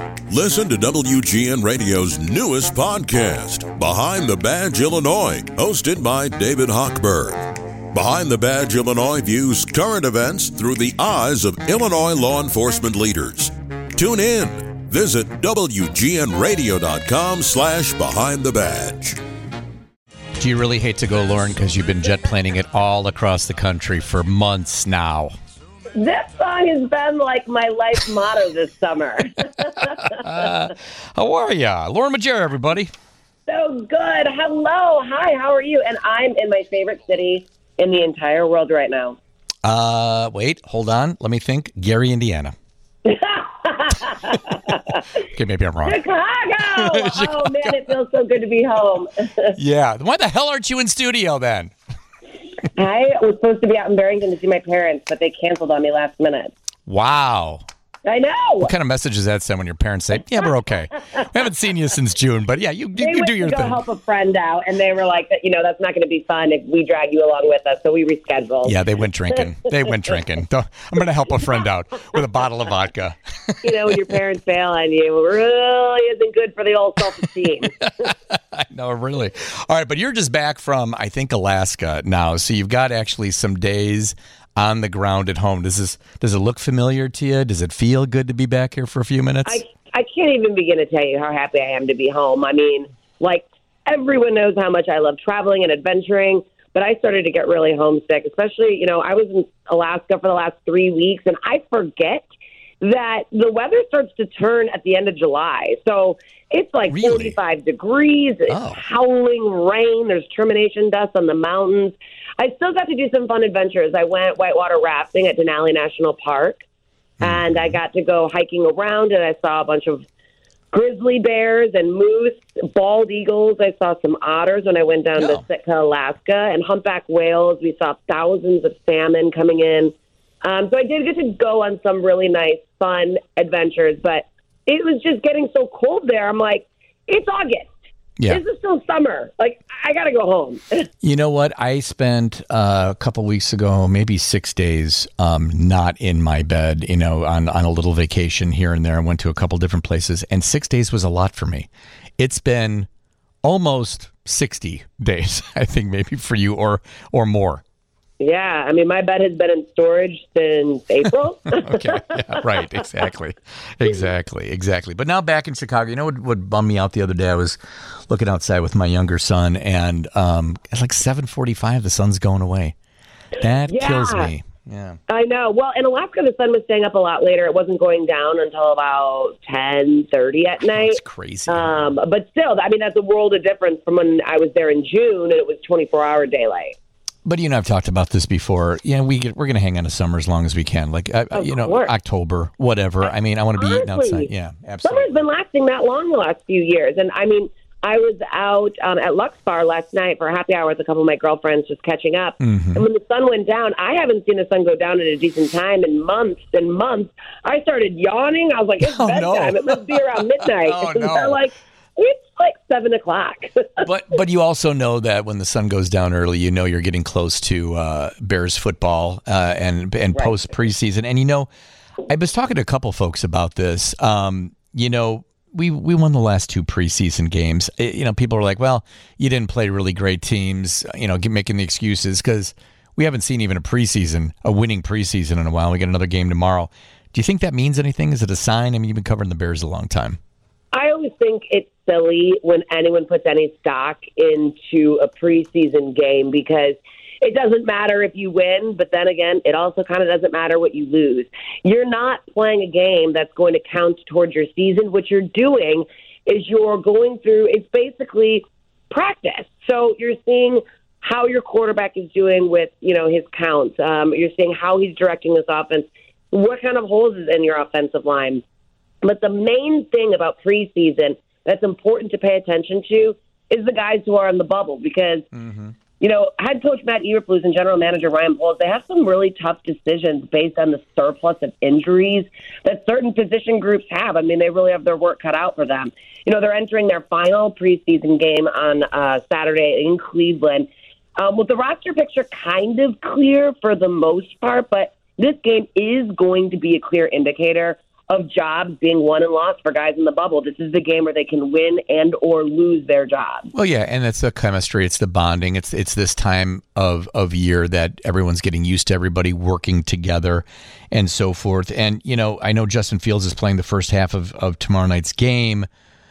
Listen to WGN Radio's newest podcast, Behind the Badge Illinois, hosted by David Hochberg. Behind the Badge Illinois views current events through the eyes of Illinois law enforcement leaders. Tune in. Visit WGNRadio.com/Behind the Badge. Do you really hate to go, Lauren, because you've been jet planing it all across the country for months now? This song has been like my life motto this summer. How are ya? Lauren Majera, everybody. So good. Hello. Hi, how are you? And I'm in my favorite city in the entire world right now. Wait, hold on. Let me think. Gary, Indiana. Okay, maybe I'm wrong. Chicago! Oh, man, it feels so good to be home. Yeah. Why the hell aren't you in studio then? I was supposed to be out in Barrington to see my parents, but they canceled on me last minute. Wow. I know. What kind of message does that send when your parents say, yeah, we're okay? We haven't seen you since June, but yeah, you do your thing. They went to go help a friend out, and they were like, that's not going to be fun if we drag you along with us, so we rescheduled. Yeah, they went drinking. I'm going to help a friend out with a bottle of vodka. When your parents bail on you, it really isn't good for the old self-esteem. I know, really. All right, but you're just back from, I think, Alaska now, so you've got actually some days on the ground at home. Does it look familiar to you? Does it feel good to be back here for a few minutes? I can't even begin to tell you how happy I am to be home. I mean, like, everyone knows how much I love traveling and adventuring, but I started to get really homesick, especially, I was in Alaska for the last 3 weeks, and I forget that the weather starts to turn at the end of July. So it's like really? 45 degrees, it's howling rain, there's termination dust on the mountains. I still got to do some fun adventures. I went whitewater rafting at Denali National Park, and I got to go hiking around, and I saw a bunch of grizzly bears and moose, bald eagles. I saw some otters when I went down to Sitka, Alaska, and humpback whales. We saw thousands of salmon coming in. So I did get to go on some really nice, fun adventures, but it was just getting so cold there. I'm like, it's August. Yeah. This is still summer. Like, I got to go home. You know what? I spent a couple weeks ago, maybe 6 days, not in my bed, on a little vacation here and there. I went to a couple different places, and 6 days was a lot for me. It's been almost 60 days, I think, maybe for you or more. Yeah, I mean, my bed has been in storage since April. Okay, yeah, right, exactly. But now back in Chicago, you know what bummed me out the other day? I was looking outside with my younger son, and at like 7:45, the sun's going away. That kills me. Yeah, I know. Well, in Alaska, the sun was staying up a lot later. It wasn't going down until about 10:30 at night. That's crazy. But still, I mean, that's a world of difference from when I was there in June, and it was 24-hour daylight. But you and I have talked about this before. Yeah, we're going to hang on to summer as long as we can. Like, October, whatever. I mean, I want to be eating outside. Yeah, absolutely. Summer's been lasting that long the last few years. And I mean, I was out at Lux Bar last night for a happy hour with a couple of my girlfriends just catching up. Mm-hmm. And when the sun went down, I haven't seen the sun go down at a decent time in months and months. I started yawning. I was like, it's bedtime. No. It must be around midnight. And they're like, it's like 7 o'clock. But you also know that when the sun goes down early, you're getting close to Bears football and right. Post preseason. And I was talking to a couple folks about this. We won the last 2 preseason games. People are like, well, you didn't play really great teams. Making the excuses because we haven't seen even a winning preseason in a while. We got another game tomorrow. Do you think that means anything? Is it a sign? I mean, you've been covering the Bears a long time. I always think it's silly when anyone puts any stock into a preseason game because it doesn't matter if you win, but then again, it also kind of doesn't matter what you lose. You're not playing a game that's going to count towards your season. What you're doing is you're going through, it's basically practice. So you're seeing how your quarterback is doing with, his counts. You're seeing how he's directing this offense, what kind of holes is in your offensive line. But the main thing about preseason that's important to pay attention to is the guys who are in the bubble because, head coach Matt Eberflus and general manager Ryan Poles, they have some really tough decisions based on the surplus of injuries that certain position groups have. I mean, they really have their work cut out for them. They're entering their final preseason game on Saturday in Cleveland. With the roster picture kind of clear for the most part, but this game is going to be a clear indicator of jobs being won and lost for guys in the bubble. This is the game where they can win and or lose their job. Well, yeah, and it's the chemistry, it's the bonding, it's this time of year that everyone's getting used to everybody working together and so forth. And, I know Justin Fields is playing the first half of tomorrow night's game.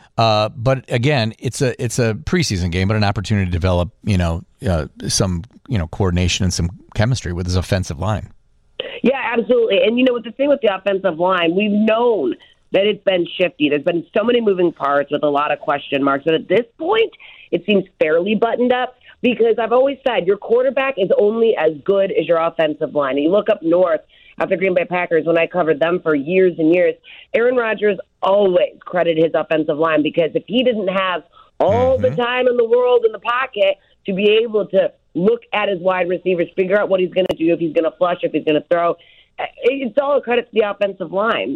But again, it's a preseason game, but an opportunity to develop, some, coordination and some chemistry with his offensive line. Yeah, absolutely. And, with the thing with the offensive line, we've known that it's been shifty. There's been so many moving parts with a lot of question marks. But at this point, it seems fairly buttoned up because I've always said your quarterback is only as good as your offensive line. And you look up north after Green Bay Packers, when I covered them for years and years, Aaron Rodgers always credited his offensive line because if he didn't have all the time in the world in the pocket to be able to look at his wide receivers, figure out what he's going to do, if he's going to flush, if he's going to throw, it's all a credit to the offensive line.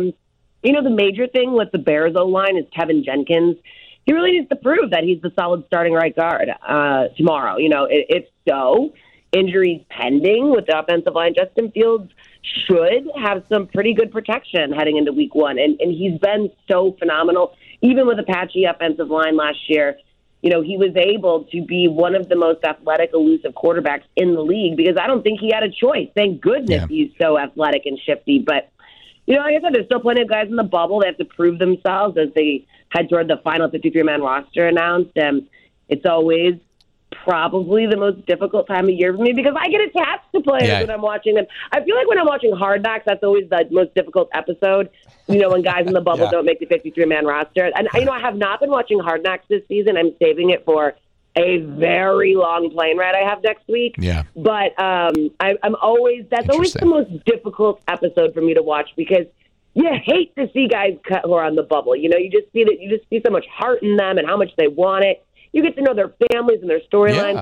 The major thing with the Bears O-line is Tevin Jenkins. He really needs to prove that he's the solid starting right guard tomorrow. If so, injuries pending with the offensive line, Justin Fields should have some pretty good protection heading into week one. And he's been so phenomenal. Even with a patchy offensive line last year, he was able to be one of the most athletic, elusive quarterbacks in the league because I don't think he had a choice. Thank goodness he's so athletic and shifty. But, like I said, there's still plenty of guys in the bubble. They have to prove themselves as they head toward the final 53-man roster announced. And it's always probably the most difficult time of year for me because I get attached to players when I'm watching them. I feel like when I'm watching Hard Knocks, that's always the most difficult episode, when guys in the bubble don't make the 53-man roster. And, I have not been watching Hard Knocks this season. I'm saving it for a very long plane ride I have next week. Yeah. But I'm always, that's always the most difficult episode for me to watch because you hate to see guys who are on the bubble. You just see so much heart in them and how much they want it. You get to know their families and their storylines.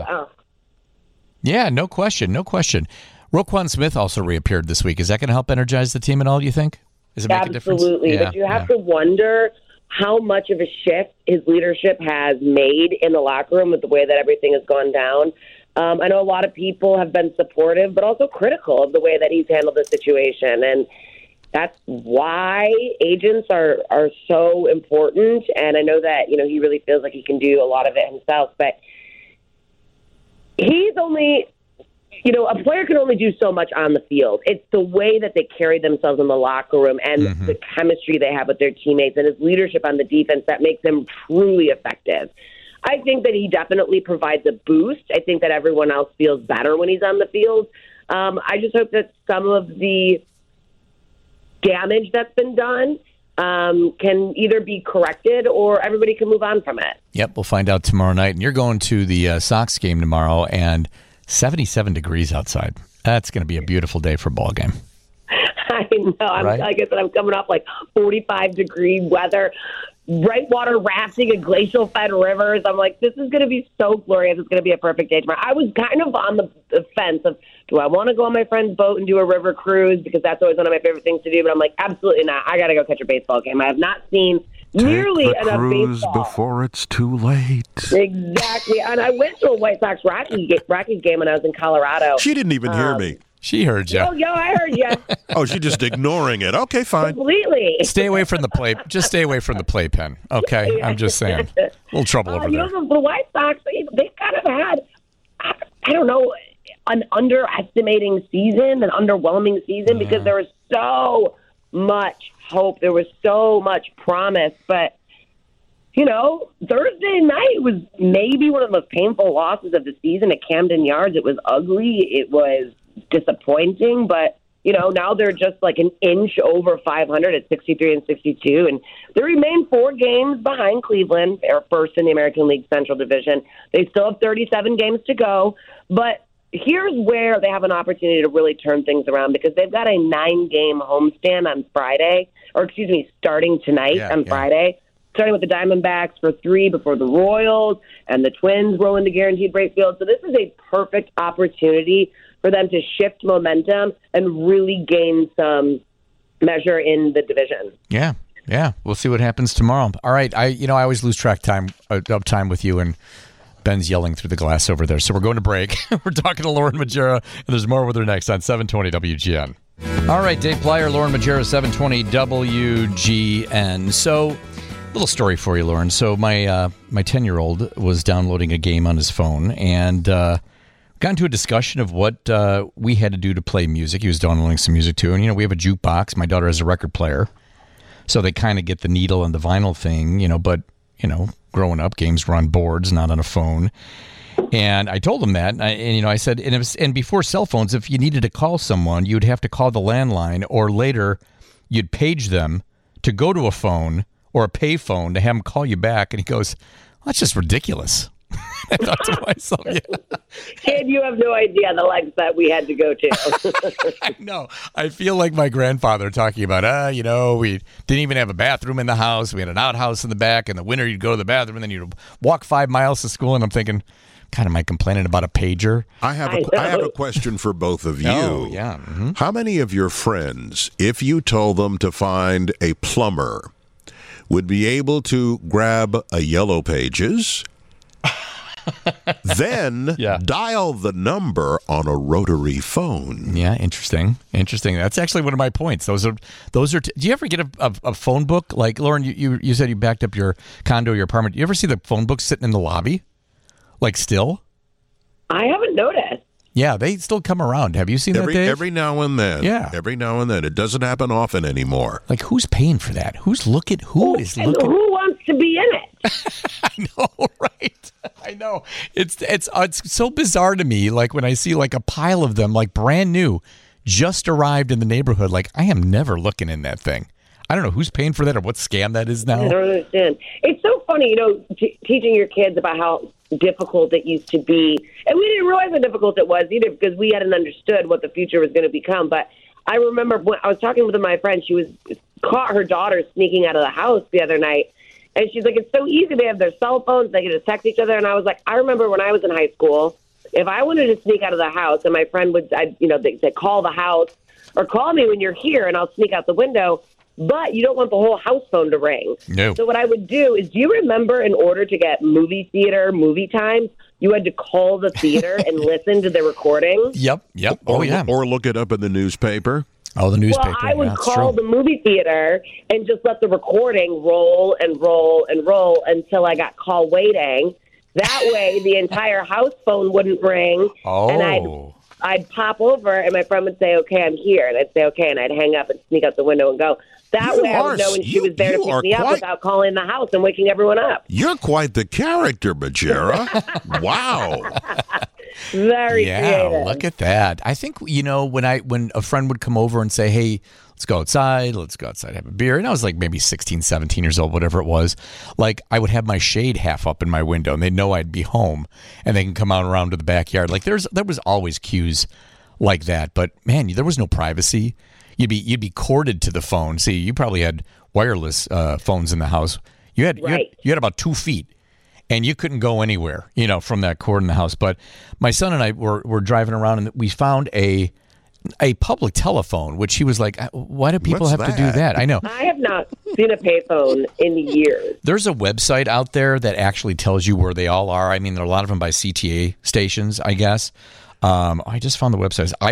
Yeah, no question. Roquan Smith also reappeared this week. Is that going to help energize the team at all, do you think? Does it make a difference? Absolutely. But you have to wonder how much of a shift his leadership has made in the locker room with the way that everything has gone down. I know a lot of people have been supportive, but also critical of the way that he's handled the situation. And that's why agents are so important. And I know that, he really feels like he can do a lot of it himself. But he's only, a player can only do so much on the field. It's the way that they carry themselves in the locker room and the chemistry they have with their teammates and his leadership on the defense that makes him truly effective. I think that he definitely provides a boost. I think that everyone else feels better when he's on the field. I just hope that some of the damage that's been done can either be corrected or everybody can move on from it. Yep, we'll find out tomorrow night. And you're going to the Sox game tomorrow, and 77 degrees outside. That's going to be a beautiful day for a ball game. I know. Like I said, I'm coming off 45-degree weather, whitewater rafting in glacial-fed rivers. I'm like, this is going to be so glorious. It's going to be a perfect day tomorrow. I was kind of on the fence of, do I want to go on my friend's boat and do a river cruise? Because that's always one of my favorite things to do. But I'm like, absolutely not. I got to go catch a baseball game. I have not seen nearly enough baseball before it's too late. Exactly. And I went to a White Sox Rockies game when I was in Colorado. She didn't even hear me. She heard you. Oh, I heard you. Oh, she's just ignoring it. Okay, fine. Completely. Stay away from the play. Just stay away from the playpen. Okay, I'm just saying. A little trouble over there. The White Sox, they kind of had, I don't know, an underestimating season, an underwhelming season, because there was so much hope. There was so much promise. But, Thursday night was maybe one of the most painful losses of the season at Camden Yards. It was ugly. It was disappointing, but now they're just an inch over 500 at 63-62, and they remain 4 games behind Cleveland. They're first in the American League Central Division. They still have 37 games to go, but here's where they have an opportunity to really turn things around, because they've got a 9-game homestand on Friday, starting tonight on Friday, starting with the Diamondbacks for 3 before the Royals, and the Twins roll into Guaranteed Rate Field. So this is a perfect opportunity for them to shift momentum and really gain some measure in the division. Yeah. We'll see what happens tomorrow. All right. I always lose track of time with you, and Ben's yelling through the glass over there. So we're going to break. We're talking to Lauren Majera, and there's more with her next on 720 WGN. All right, Dave Plyer, Lauren Majera, 720 WGN. So, little story for you, Lauren. So my 10-year-old was downloading a game on his phone and got into a discussion of what we had to do to play music. He was downloading some music too. And, we have a jukebox. My daughter has a record player. So they kind of get the needle and the vinyl thing, but, growing up, games were on boards, not on a phone. And I told him that, and I said, and before cell phones, if you needed to call someone, you'd have to call the landline, or later you'd page them to go to a phone or a pay phone to have them call you back. And he goes, well, that's just ridiculous. I thought to myself, yeah. Kid, you have no idea the lengths that we had to go to. I know. I feel like my grandfather talking about, we didn't even have a bathroom in the house. We had an outhouse in the back. In the winter, you'd go to the bathroom, and then you'd walk 5 miles to school. And I'm thinking, kind of am I complaining about a pager? I have a question for both of you. Oh, yeah. Mm-hmm. How many of your friends, if you told them to find a plumber, would be able to grab a Yellow Pages, then dial the number on a rotary phone? Yeah, interesting. That's actually one of my points. Those are. Do you ever get a phone book? Like, Lauren, you said you backed up your condo, your apartment. Do you ever see the phone book sitting in the lobby? Like, still? I haven't noticed. Yeah, they still come around. Have you seen that, Dave? Every now and then. Yeah. Every now and then. It doesn't happen often anymore. Like, who's paying for that? Who's looking? Who is looking? Who wants to be in it? I know, right? I know. It's so bizarre to me. Like, when I see like a pile of them, like brand new, just arrived in the neighborhood. Like, I am never looking in that thing. I don't know who's paying for that or what scam that is now. I don't understand. It's so funny, teaching your kids about how difficult it used to be. And we didn't realize how difficult it was either because we hadn't understood what the future was going to become. But I remember when I was talking with my friend, she was caught her daughter sneaking out of the house the other night. And she's like, it's so easy. They have their cell phones. They can just text each other. And I was like, I remember when I was in high school, if I wanted to sneak out of the house and my friend would, they'd call the house or call me when you're here and I'll sneak out the window. But you don't want the whole house phone to ring. No. So what I would do is, do you remember in order to get movie theater movie times, you had to call the theater and listen to the recording? Yep. Oh, yeah. Or look it up in the newspaper. Oh, the newspaper. Well, I would call the movie theater and just let the recording roll and roll and roll until I got call waiting. That way, the entire house phone wouldn't ring. Oh. And I'd pop over, and my friend would say, okay, I'm here. And I'd say, okay, and I'd hang up and sneak out the window and go. That way I would know when she was there to pick me up without calling the house and waking everyone up. You're quite the character, Majera. Wow. Very creative. Look at that. I think, when a friend would come over and say, hey, let's go outside, have a beer. And I was like maybe 16, 17 years old, whatever it was. Like, I would have my shade half up in my window, and they know I'd be home, and they can come out around to the backyard. Like, there was always cues like that. But, man, there was no privacy. You'd be corded to the phone. See, you probably had wireless phones in the house. You had about 2 feet, and you couldn't go anywhere, from that cord in the house. But my son and I were driving around, and we found a public telephone, which he was like, why do people have to do that? I know. I have not seen a payphone in years. There's a website out there that actually tells you where they all are. I mean, there are a lot of them by CTA stations, I guess. I just found the website. It's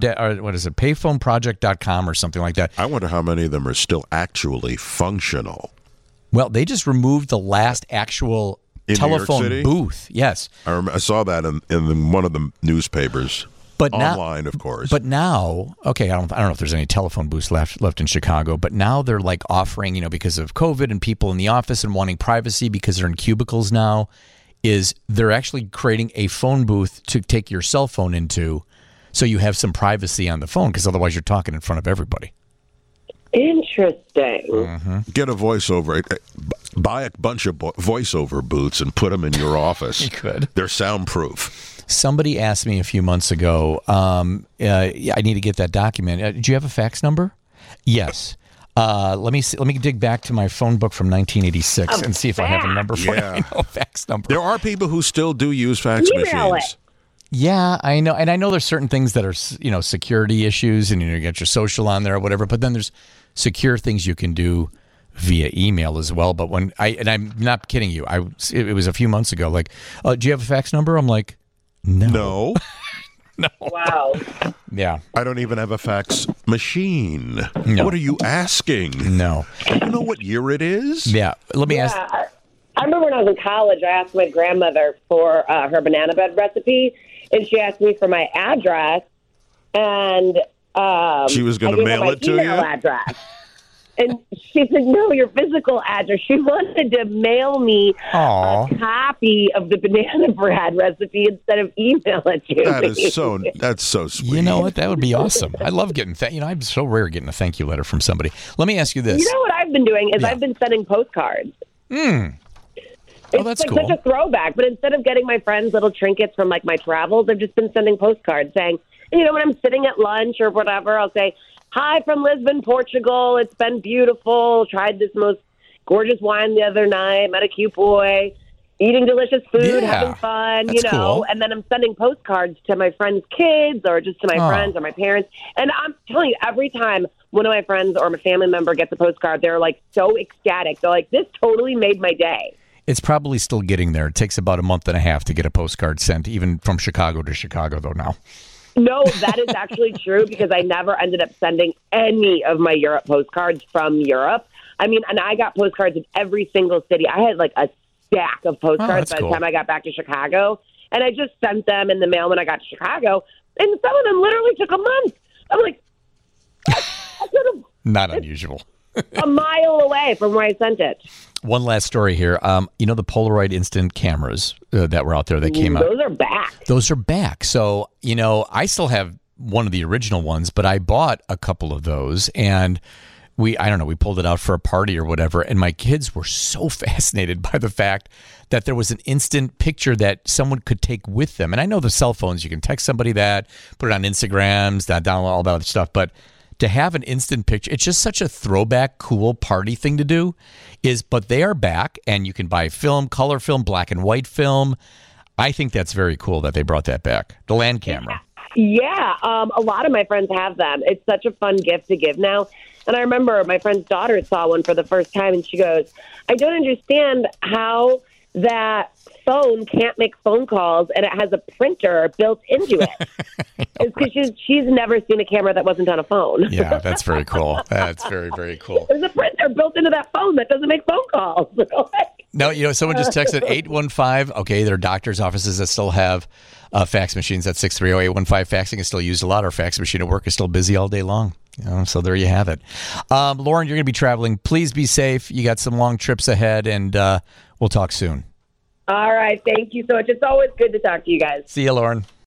payphoneproject.com or something like that. I wonder how many of them are still actually functional. Well, they just removed the last actual telephone booth. Yes. I saw that in one of the newspapers. But online, of course. But now, okay, I don't know if there's any telephone booths left in Chicago, but now they're like offering, because of COVID and people in the office and wanting privacy because they're in cubicles now, is they're actually creating a phone booth to take your cell phone into so you have some privacy on the phone because otherwise you're talking in front of everybody. Interesting. Mm-hmm. Get a voiceover. Buy a bunch of voiceover booths and put them in your office. You could. They're soundproof. Somebody asked me a few months ago, I need to get that document. Do you have a fax number? Yes. Let me dig back to my phone book from 1986 and see if I have a number for you. I know, fax number. There are people who still do use fax machines. Yeah, I know. And I know there's certain things that are, security issues and you get your social on there or whatever, but then there's secure things you can do via email as well. But I'm not kidding you, it was a few months ago, like, do you have a fax number? I'm like, no. Wow. Yeah. I don't even have a fax machine. No. What are you asking? No. Do you know what year it is? Yeah. Let me ask. I remember when I was in college, I asked my grandmother for her banana bread recipe, and she asked me for my address, and she was going to mail it to you? Address. And she said, no, your physical address. She wanted to mail me a copy of the banana bread recipe instead of email it to me. That's so sweet. You know what? That would be awesome. I love getting I'm so rare getting a thank you letter from somebody. Let me ask you this. You know what I've been doing is I've been sending postcards. Oh, that's it's cool. Such a throwback. But instead of getting my friends little trinkets from like my travels, I've just been sending postcards saying, when I'm sitting at lunch or whatever, I'll say, hi from Lisbon, Portugal. It's been beautiful. Tried this most gorgeous wine the other night. Met a cute boy. Eating delicious food, having fun, That's cool. And then I'm sending postcards to my friends' kids or just to my friends or my parents. And I'm telling you, every time one of my friends or my family member gets a postcard, they're like so ecstatic. They're like, this totally made my day. It's probably still getting there. It takes about a month and a half to get a postcard sent, even from Chicago to Chicago, though, now. No, that is actually true because I never ended up sending any of my Europe postcards from Europe. I mean, and I got postcards in every single city. I had like a stack of postcards by the time I got back to Chicago, and I just sent them in the mail when I got to Chicago, and some of them literally took a month. I'm like, I could have not unusual. a mile away from where I sent it. One last story here. The Polaroid instant cameras that were out there that came out. Those are back. Those are back. So, I still have one of the original ones, but I bought a couple of those, and we pulled it out for a party or whatever, and my kids were so fascinated by the fact that there was an instant picture that someone could take with them. And I know the cell phones, you can text somebody that, put it on Instagrams, download all that other stuff, but to have an instant picture, it's just such a throwback, cool party thing to do. But they are back, and you can buy film, color film, black and white film. I think that's very cool that they brought that back. The land camera. Yeah, a lot of my friends have them. It's such a fun gift to give now. And I remember my friend's daughter saw one for the first time, and she goes, I don't understand how that phone can't make phone calls and it has a printer built into it. It's because she's never seen a camera that wasn't on a phone. Yeah, that's very cool. That's very, very cool. There's a printer built into that phone that doesn't make phone calls. No, someone just texted 815. Okay, there are doctors' offices that still have fax machines. That's 630-815. Faxing is still used a lot. Our fax machine at work is still busy all day long. So there you have it. Lauren, you're going to be traveling. Please be safe. You got some long trips ahead, and we'll talk soon. All right. Thank you so much. It's always good to talk to you guys. See you, Lauren.